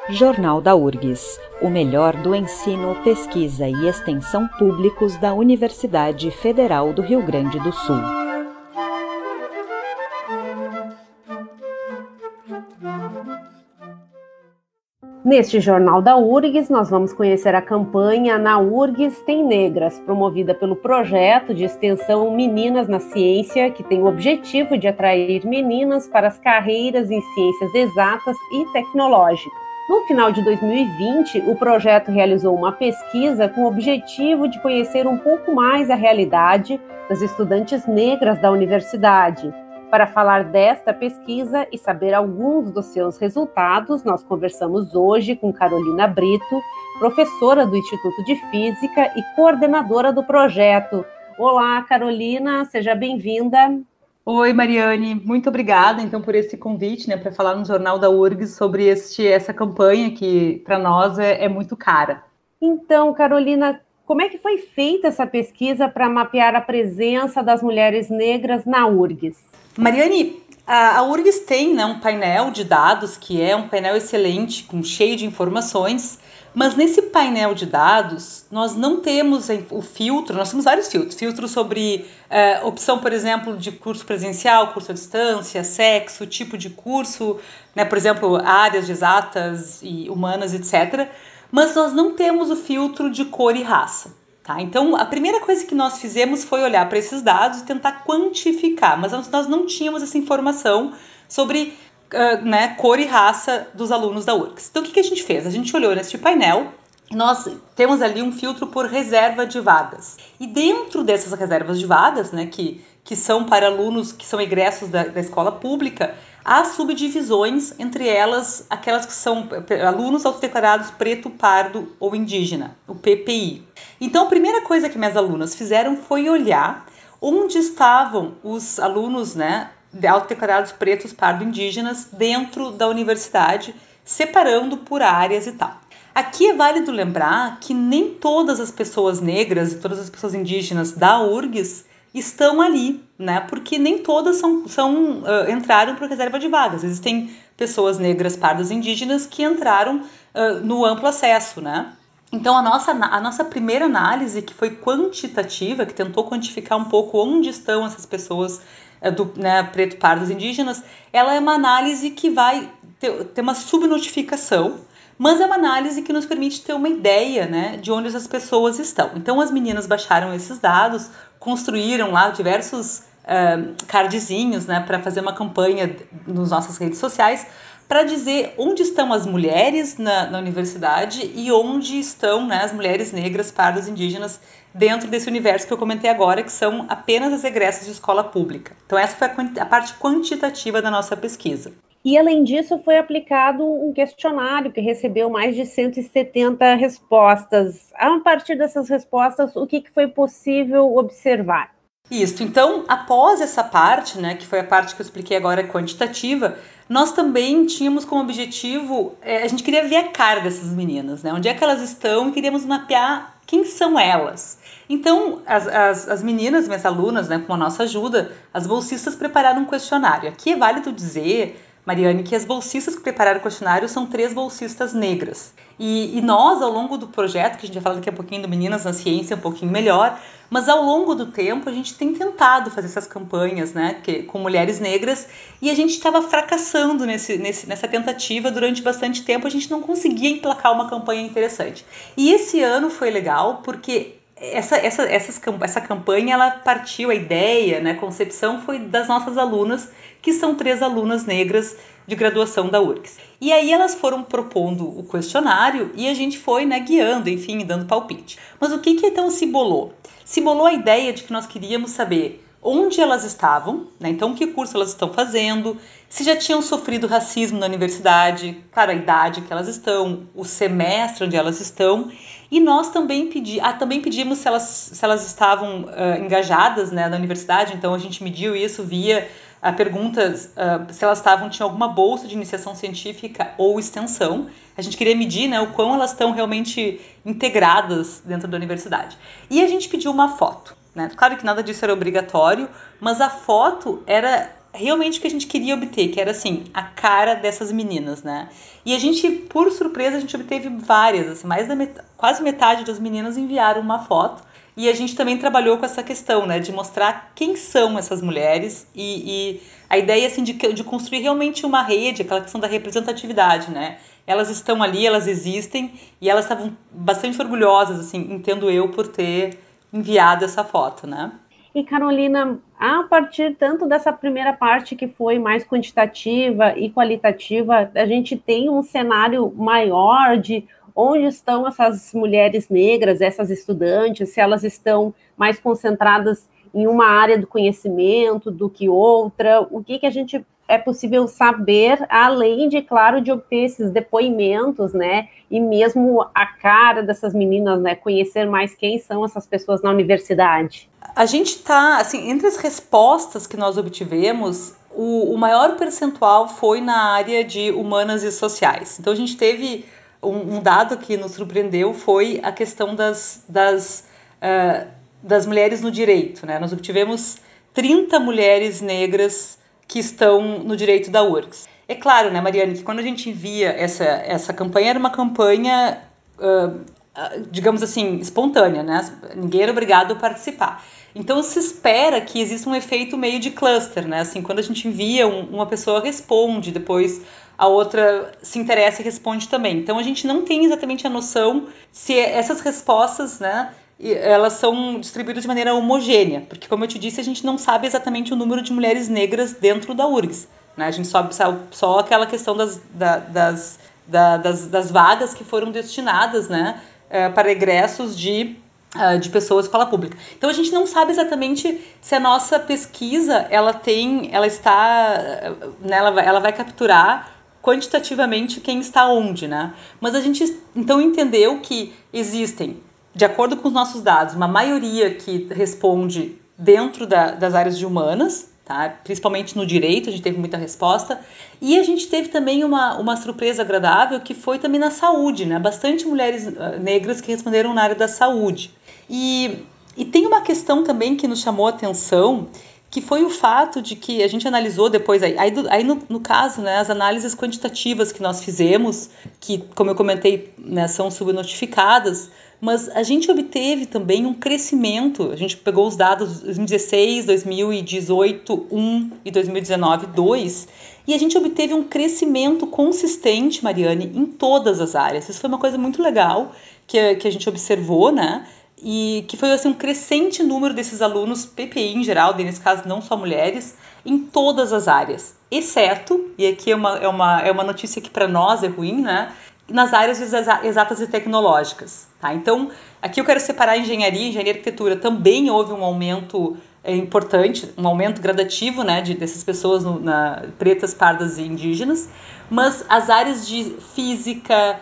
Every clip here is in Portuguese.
Jornal da URGS, o melhor do ensino, pesquisa e extensão públicos da Universidade Federal do Rio Grande do Sul. Neste Jornal da URGS, nós vamos conhecer a campanha Na URGS Tem Negras, promovida pelo projeto de extensão Meninas na Ciência, que tem o objetivo de atrair meninas para as carreiras em ciências exatas e tecnológicas. No final de 2020, o projeto realizou uma pesquisa com o objetivo de conhecer um pouco mais a realidade das estudantes negras da universidade. Para falar desta pesquisa e saber alguns dos seus resultados, nós conversamos hoje com Carolina Brito, professora do Instituto de Física e coordenadora do projeto. Olá, Carolina, seja bem-vinda. Oi, Mariane, muito obrigada então por esse convite, para falar no Jornal da URGS sobre essa campanha que para nós é muito cara. Então, Carolina, como é que foi feita essa pesquisa para mapear a presença das mulheres negras na URGS? Mariane, a URGS tem um painel de dados que é um painel excelente, cheio de informações, mas nesse painel de dados nós não temos o filtro, nós temos vários filtros sobre opção, por exemplo, de curso presencial, curso à distância, sexo, tipo de curso, por exemplo, áreas de exatas e humanas, etc. Mas nós não temos o filtro de cor e raça. Tá? Então, a primeira coisa que nós fizemos foi olhar para esses dados e tentar quantificar, mas nós não tínhamos essa informação sobre cor e raça dos alunos da URGS. Então, o que a gente fez? A gente olhou nesse painel e nós temos ali um filtro por reserva de vagas. E dentro dessas reservas de vagas, que são para alunos que são egressos da escola pública, há subdivisões, entre elas aquelas que são alunos autodeclarados preto, pardo ou indígena, o PPI. Então, a primeira coisa que minhas alunas fizeram foi olhar onde estavam os alunos, autodeclarados pretos, pardo, indígenas dentro da universidade, separando por áreas e tal. Aqui é válido lembrar que nem todas as pessoas negras e todas as pessoas indígenas da URGS estão ali, porque nem todas entraram por reserva de vagas. Existem pessoas negras, pardas, indígenas que entraram no amplo acesso, Então, a nossa primeira análise, que foi quantitativa, que tentou quantificar um pouco onde estão essas pessoas preto, pardos, indígenas, ela é uma análise que vai ter uma subnotificação, mas é uma análise que nos permite ter uma ideia de onde essas pessoas estão. Então, as meninas baixaram esses dados, construíram lá diversos cardzinhos para fazer uma campanha nas nossas redes sociais para dizer onde estão as mulheres na universidade e onde estão as mulheres negras, pardas, indígenas dentro desse universo que eu comentei agora, que são apenas as egressas de escola pública. Então, essa foi a parte quantitativa da nossa pesquisa. E, além disso, foi aplicado um questionário que recebeu mais de 170 respostas. A partir dessas respostas, o que foi possível observar? Isso. Então, após essa parte, que foi a parte que eu expliquei agora, quantitativa, nós também tínhamos como objetivo, a gente queria ver a cara dessas meninas, onde é que elas estão, e queríamos mapear quem são elas. Então, as meninas, minhas alunas, com a nossa ajuda, as bolsistas prepararam um questionário. Aqui é válido dizer, Mariane, que as bolsistas que prepararam o questionário são 3 bolsistas negras. E nós, ao longo do projeto, que a gente vai falar daqui a pouquinho do Meninas na Ciência, um pouquinho melhor, mas ao longo do tempo a gente tem tentado fazer essas campanhas com mulheres negras, e a gente estava fracassando nessa tentativa durante bastante tempo. A gente não conseguia emplacar uma campanha interessante. E esse ano foi legal porque essa campanha, ela partiu, a ideia, a concepção foi das nossas alunas, que são 3 alunas negras de graduação da URGS. E aí elas foram propondo o questionário e a gente foi guiando, enfim, dando palpite. Mas o que então se bolou? Se bolou a ideia de que nós queríamos saber onde elas estavam, então que curso elas estão fazendo, se já tinham sofrido racismo na universidade, claro, a idade que elas estão, o semestre onde elas estão, e nós também pedimos se elas estavam engajadas na universidade. Então a gente mediu isso via perguntas se elas tinham alguma bolsa de iniciação científica ou extensão. A gente queria medir o quão elas estão realmente integradas dentro da universidade. E a gente pediu uma foto. Claro que nada disso era obrigatório, mas a foto era realmente o que a gente queria obter, que era assim, a cara dessas meninas, né? E a gente, por surpresa, a gente obteve várias, assim, quase metade das meninas enviaram uma foto. E a gente também trabalhou com essa questão, né, de mostrar quem são essas mulheres e a ideia, assim, de construir realmente uma rede, aquela questão da representatividade, né? Elas estão ali, elas existem e elas estavam bastante orgulhosas, assim, entendo eu, por ter enviado essa foto, né? E Carolina, a partir tanto dessa primeira parte que foi mais quantitativa e qualitativa, a gente tem um cenário maior de onde estão essas mulheres negras, essas estudantes, se elas estão mais concentradas em uma área do conhecimento do que outra, o que a gente é possível saber, além de, claro, de obter esses depoimentos, né, e mesmo a cara dessas meninas, né, conhecer mais quem são essas pessoas na universidade. A gente está, assim, entre as respostas que nós obtivemos, o maior percentual foi na área de humanas e sociais. Então a gente teve um dado que nos surpreendeu, foi a questão das mulheres no direito, né? Nós obtivemos 30 mulheres negras que estão no direito da URGS. É claro, né, Mariane, que quando a gente envia essa campanha, era uma campanha, digamos assim, espontânea, né? Ninguém era obrigado a participar. Então se espera que exista um efeito meio de cluster, né? Assim, quando a gente envia, uma pessoa responde, depois a outra se interessa e responde também. Então a gente não tem exatamente a noção se essas respostas, né, elas são distribuídas de maneira homogênea, porque, como eu te disse, a gente não sabe exatamente o número de mulheres negras dentro da URGS, né? A gente sabe só aquela questão das vagas que foram destinadas, né, para egressos de pessoas de escola pública. Então a gente não sabe exatamente se a nossa pesquisa ela vai capturar quantitativamente quem está onde, né? Mas a gente então entendeu que existem, de acordo com os nossos dados, uma maioria que responde dentro das áreas de humanas, tá? Principalmente no direito, a gente teve muita resposta. E a gente teve também uma surpresa agradável, que foi também na saúde, né? Bastante mulheres negras que responderam na área da saúde. E tem uma questão também que nos chamou a atenção, que foi o fato de que a gente analisou depois, no caso, né, as análises quantitativas que nós fizemos, que, como eu comentei, né, são subnotificadas, mas a gente obteve também um crescimento. A gente pegou os dados 2016, 2018, 1 e 2019, 2, e a gente obteve um crescimento consistente, Mariane, em todas as áreas. Isso foi uma coisa muito legal que a gente observou, né? E que foi assim, um crescente número desses alunos PPI em geral, nesse caso não só mulheres, em todas as áreas, exceto, e aqui é uma notícia que para nós é ruim, né, nas áreas exatas e tecnológicas. Tá? Então, aqui eu quero separar engenharia e arquitetura. Também houve um aumento importante, um aumento gradativo, né, dessas pessoas pretas, pardas e indígenas, mas as áreas de física,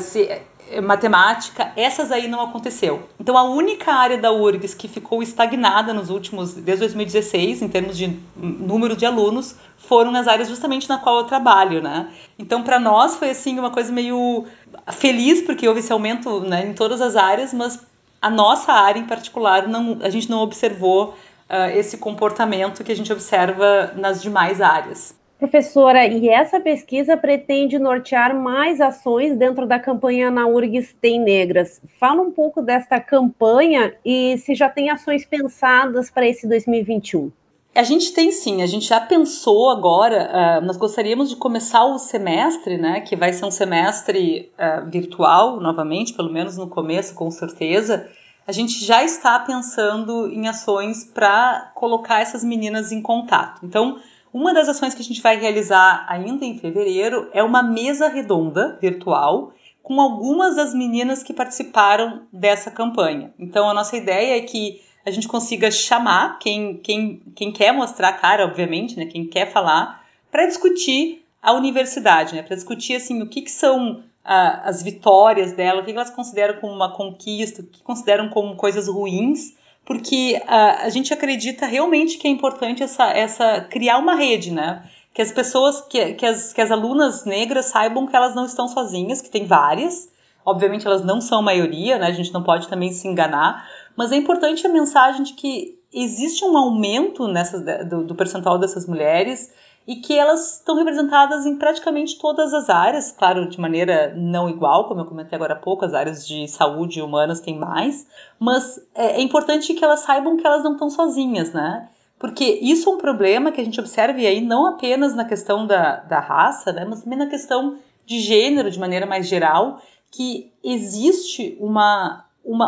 matemática, essas aí não aconteceu. Então a única área da URGS que ficou estagnada desde 2016, em termos de número de alunos, foram nas áreas justamente na qual eu trabalho, né? Então para nós foi assim uma coisa meio feliz, porque houve esse aumento, né, em todas as áreas, mas a nossa área em particular, a gente não observou esse comportamento que a gente observa nas demais áreas. Professora, e essa pesquisa pretende nortear mais ações dentro da campanha Na URGS Tem Negras. Fala um pouco desta campanha e se já tem ações pensadas para esse 2021. A gente tem sim, a gente já pensou agora, nós gostaríamos de começar o semestre, né, que vai ser um semestre virtual, novamente, pelo menos no começo, com certeza. A gente já está pensando em ações para colocar essas meninas em contato. Então, uma das ações que a gente vai realizar ainda em fevereiro é uma mesa redonda virtual com algumas das meninas que participaram dessa campanha. Então, a nossa ideia é que a gente consiga chamar quem quer mostrar a cara, obviamente, né, quem quer falar, para discutir a universidade, né, para discutir assim, o que são as vitórias dela, o que elas consideram como uma conquista, o que consideram como coisas ruins, porque a gente acredita realmente que é importante criar uma rede, né? Que as pessoas, que as alunas negras saibam que elas não estão sozinhas, que tem várias. Obviamente elas não são a maioria, né? A gente não pode também se enganar, mas é importante a mensagem de que existe um aumento do percentual dessas mulheres e que elas estão representadas em praticamente todas as áreas, claro, de maneira não igual, como eu comentei agora há pouco, as áreas de saúde e humanas têm mais, mas é importante que elas saibam que elas não estão sozinhas, né? Porque isso é um problema que a gente observa aí não apenas na questão da raça, né, mas também na questão de gênero, de maneira mais geral, que existe uma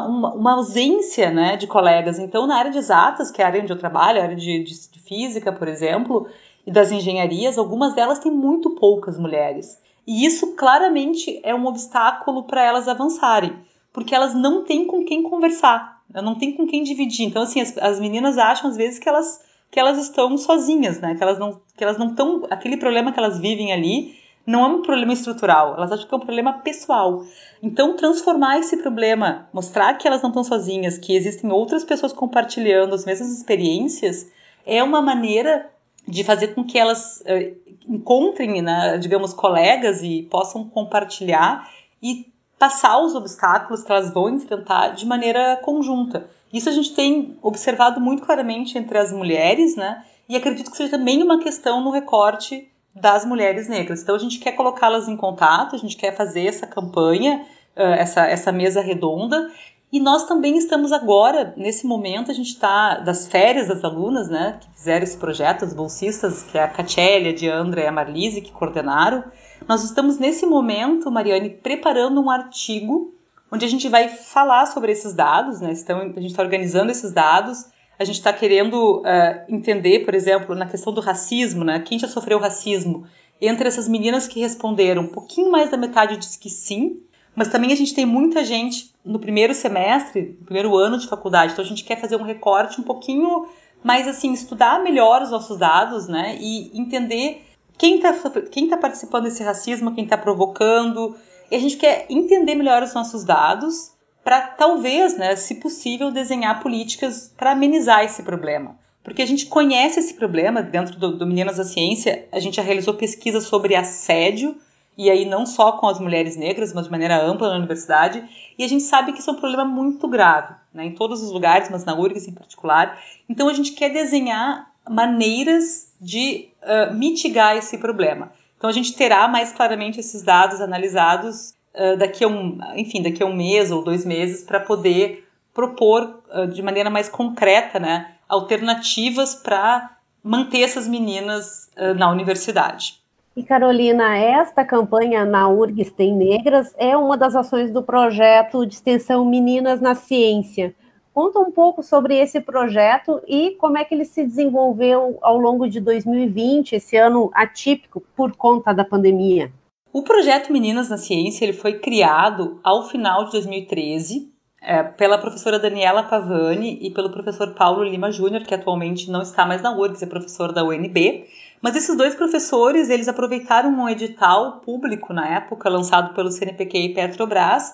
ausência, né, de colegas. Então, na área de exatas, que é a área onde eu trabalho, a área de física, por exemplo, e das engenharias, algumas delas têm muito poucas mulheres. E isso claramente é um obstáculo para elas avançarem, porque elas não têm com quem conversar, não têm com quem dividir. Então, assim, as meninas acham às vezes que elas estão sozinhas, né? Que elas não estão. Aquele problema que elas vivem ali não é um problema estrutural, elas acham que é um problema pessoal. Então, transformar esse problema, mostrar que elas não estão sozinhas, que existem outras pessoas compartilhando as mesmas experiências, é uma maneira de fazer com que elas encontrem, né, digamos, colegas e possam compartilhar e passar os obstáculos que elas vão enfrentar de maneira conjunta. Isso a gente tem observado muito claramente entre as mulheres, né? E acredito que seja também uma questão no recorte das mulheres negras. Então a gente quer colocá-las em contato, a gente quer fazer essa campanha, essa mesa redonda. E nós também estamos agora, nesse momento, a gente está das férias das alunas, né, que fizeram esse projeto, as bolsistas, que é a Catiele, a Diandra e a Marlise, que coordenaram. Nós estamos, nesse momento, Mariane, preparando um artigo onde a gente vai falar sobre esses dados, né? A gente está organizando esses dados, a gente está querendo entender, por exemplo, na questão do racismo, né? Quem já sofreu racismo? Entre essas meninas que responderam, um pouquinho mais da metade disse que sim, mas também a gente tem muita gente no primeiro semestre, no primeiro ano de faculdade, então a gente quer fazer um recorte um pouquinho mais, assim, estudar melhor os nossos dados, né, e entender quem tá participando desse racismo, quem está provocando, e a gente quer entender melhor os nossos dados para, talvez, né, se possível, desenhar políticas para amenizar esse problema. Porque a gente conhece esse problema dentro do Meninas da Ciência, a gente já realizou pesquisas sobre assédio, e aí não só com as mulheres negras, mas de maneira ampla na universidade, e a gente sabe que isso é um problema muito grave, né, em todos os lugares, mas na URGS em particular. Então a gente quer desenhar maneiras de mitigar esse problema. Então a gente terá mais claramente esses dados analisados daqui a um mês ou 2 meses para poder propor de maneira mais concreta, né, alternativas para manter essas meninas na universidade. E Carolina, esta campanha na URGS Tem Negras é uma das ações do projeto de extensão Meninas na Ciência. Conta um pouco sobre esse projeto e como é que ele se desenvolveu ao longo de 2020, esse ano atípico por conta da pandemia. O projeto Meninas na Ciência ele foi criado ao final de 2013 pela professora Daniela Pavani e pelo professor Paulo Lima Júnior, que atualmente não está mais na URGS, é professor da UNB. Mas esses 2 professores, eles aproveitaram um edital público na época, lançado pelo CNPq e Petrobras,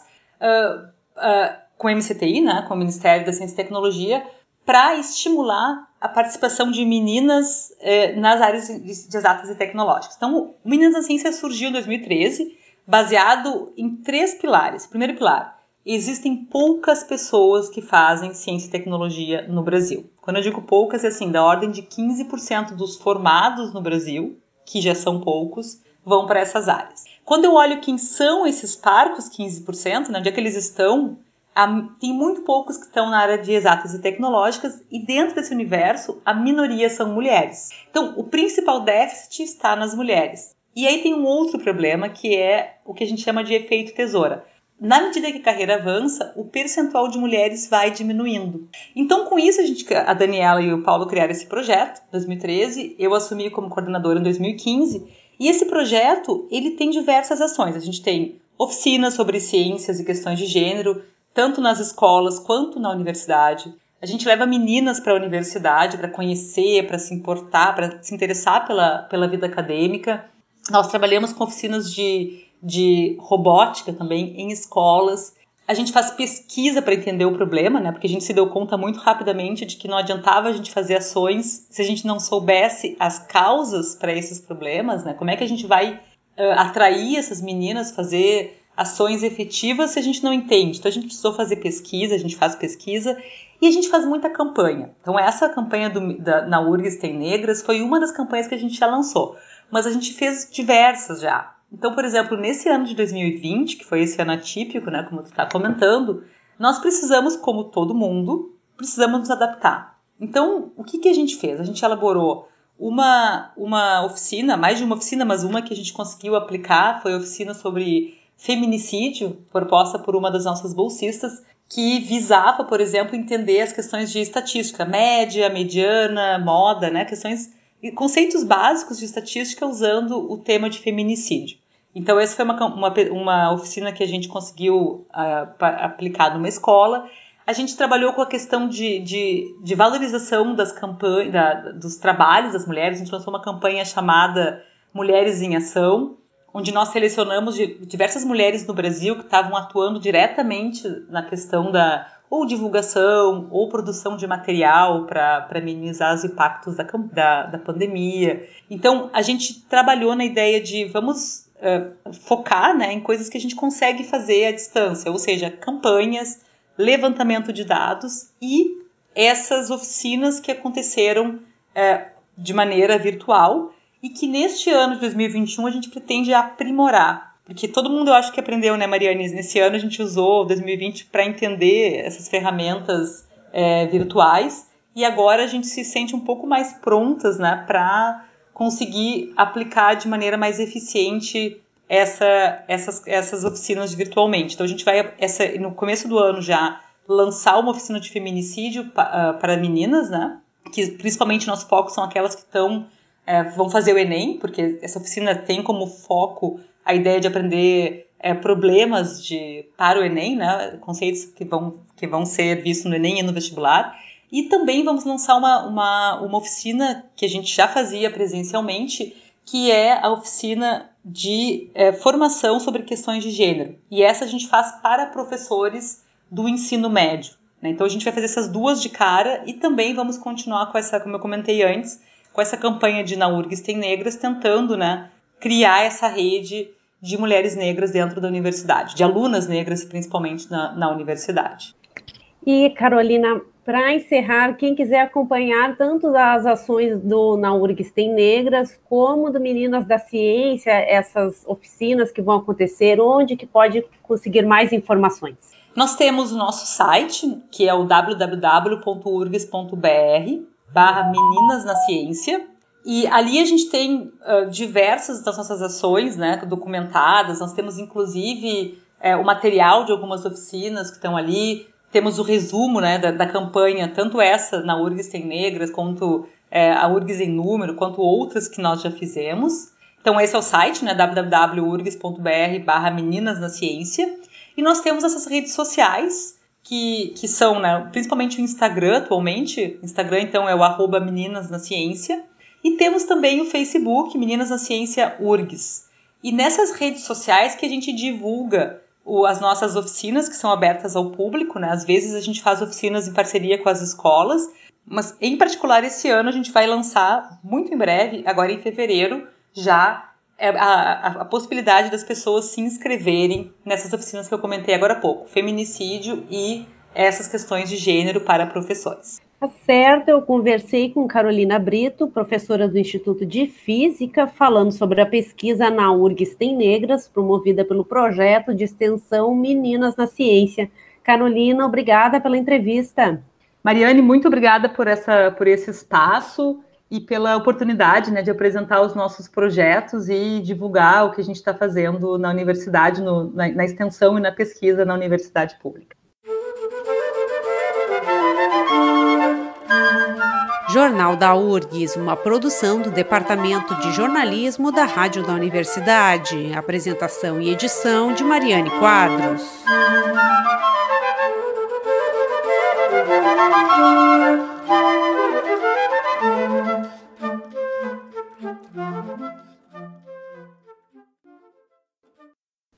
com o MCTI, né, com o Ministério da Ciência e Tecnologia, para estimular a participação de meninas nas áreas de exatas e tecnológicas. Então, o Meninas da Ciência surgiu em 2013, baseado em 3 pilares. Primeiro pilar, existem poucas pessoas que fazem ciência e tecnologia no Brasil. Quando eu digo poucas, é assim, da ordem de 15% dos formados no Brasil, que já são poucos, vão para essas áreas. Quando eu olho quem são esses parcos 15%, né, onde é que eles estão, tem muito poucos que estão na área de exatas e tecnológicas, e dentro desse universo, a minoria são mulheres. Então, o principal déficit está nas mulheres. E aí tem um outro problema, que é o que a gente chama de efeito tesoura. Na medida que a carreira avança, o percentual de mulheres vai diminuindo. Então, com isso, a Daniela e o Paulo criaram esse projeto em 2013, eu assumi como coordenadora em 2015, e esse projeto ele tem diversas ações. A gente tem oficinas sobre ciências e questões de gênero, tanto nas escolas quanto na universidade. A gente leva meninas para a universidade para conhecer, para se importar, para se interessar pela vida acadêmica. Nós trabalhamos com oficinas de robótica também em escolas. A gente faz pesquisa para entender o problema, né? Porque a gente se deu conta muito rapidamente de que não adiantava a gente fazer ações se a gente não soubesse as causas para esses problemas, né? Como é que a gente vai atrair essas meninas, fazer ações efetivas se a gente não entende? Então a gente precisou fazer pesquisa, a gente faz pesquisa E a gente faz muita campanha. Então essa campanha na URGS Tem Negras foi uma das campanhas que a gente já lançou. Mas a gente fez diversas já. Então, por exemplo, nesse ano de 2020, que foi esse ano atípico, né, como tu está comentando, nós precisamos, como todo mundo, precisamos nos adaptar. Então, o que a gente fez? A gente elaborou uma oficina, mais de uma oficina, mas uma que a gente conseguiu aplicar, foi a oficina sobre feminicídio, proposta por uma das nossas bolsistas, que visava, por exemplo, entender as questões de estatística, média, mediana, moda, né, conceitos básicos de estatística usando o tema de feminicídio. Então, essa foi uma oficina que a gente conseguiu aplicar numa escola. A gente trabalhou com a questão de valorização das campanhas, dos trabalhos das mulheres. A gente lançou uma campanha chamada Mulheres em Ação, onde nós selecionamos diversas mulheres no Brasil que estavam atuando diretamente na questão ou divulgação ou produção de material para minimizar os impactos da pandemia. Então, a gente trabalhou na ideia de vamos focar, né, em coisas que a gente consegue fazer à distância, ou seja, campanhas, levantamento de dados e essas oficinas que aconteceram de maneira virtual e que neste ano de 2021 a gente pretende aprimorar. Porque todo mundo, eu acho que aprendeu, né, Mariane? Nesse ano a gente usou 2020 para entender essas ferramentas virtuais e agora a gente se sente um pouco mais prontas, né, para conseguir aplicar de maneira mais eficiente essas oficinas virtualmente. Então a gente vai, no começo do ano já, lançar uma oficina de feminicídio para meninas, né? Que principalmente nosso foco são aquelas que vão fazer o Enem, porque essa oficina tem como foco a ideia de aprender problemas para o Enem, né? Conceitos que vão ser vistos no Enem e no vestibular. E também vamos lançar uma oficina que a gente já fazia presencialmente, que é a oficina de formação sobre questões de gênero. E essa a gente faz para professores do ensino médio, né? Então a gente vai fazer essas duas de cara e também vamos continuar com essa, como eu comentei antes, com essa campanha de Na URGS Tem Negras, tentando, né, criar essa rede de mulheres negras dentro da universidade, de alunas negras principalmente na universidade. E, Carolina, para encerrar, quem quiser acompanhar tanto das ações do Na URGS Tem Negras, como do Meninas da Ciência, essas oficinas que vão acontecer, onde que pode conseguir mais informações? Nós temos o nosso site, que é o www.urgs.br/Meninas na Ciência, e ali a gente tem diversas das nossas ações, né, documentadas. Nós temos, inclusive, o material de algumas oficinas que estão ali. Temos o resumo, né, da campanha, tanto essa na URGS Tem Negras, quanto a URGS em Número, quanto outras que nós já fizemos. Então esse é o site, né, www.urgs.br/Meninas na Ciência. E nós temos essas redes sociais, que são, né, principalmente o Instagram atualmente. O Instagram, então, é o @Meninas na Ciência. E temos também o Facebook, Meninas na Ciência URGS. E nessas redes sociais que a gente divulga as nossas oficinas, que são abertas ao público, né? Às vezes a gente faz oficinas em parceria com as escolas, mas em particular esse ano a gente vai lançar, muito em breve, agora em fevereiro, já a possibilidade das pessoas se inscreverem nessas oficinas que eu comentei agora há pouco, feminicídio e essas questões de gênero para professores. Tá certo, eu conversei com Carolina Brito, professora do Instituto de Física, falando sobre a pesquisa Na URGS Tem Negras, promovida pelo projeto de extensão Meninas na Ciência. Carolina, obrigada pela entrevista. Mariane, muito obrigada por esse espaço e pela oportunidade, né, de apresentar os nossos projetos e divulgar o que a gente está fazendo na universidade, na extensão e na pesquisa na universidade pública. Jornal da URGS, uma produção do Departamento de Jornalismo da Rádio da Universidade. Apresentação e edição de Mariane Quadros.